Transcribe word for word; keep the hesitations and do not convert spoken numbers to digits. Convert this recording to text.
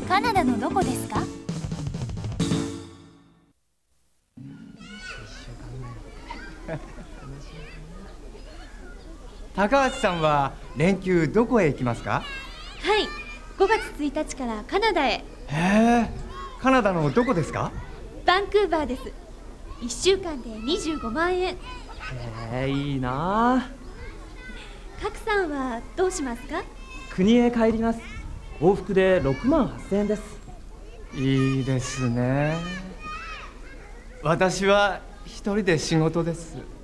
カナダのどこですか？ 高橋さんは連休どこへ行きますか？ はい、ごがつついたちからカナダへ。 へえ、カナダのどこですか？ バンクーバーです。いっしゅうかんでにじゅうごまんえん。 へえ、いいな。 賀来さんはどうしますか？ 国へ帰ります。往復でろくまんはっせんえんです。 いいですね。私は一人で仕事です。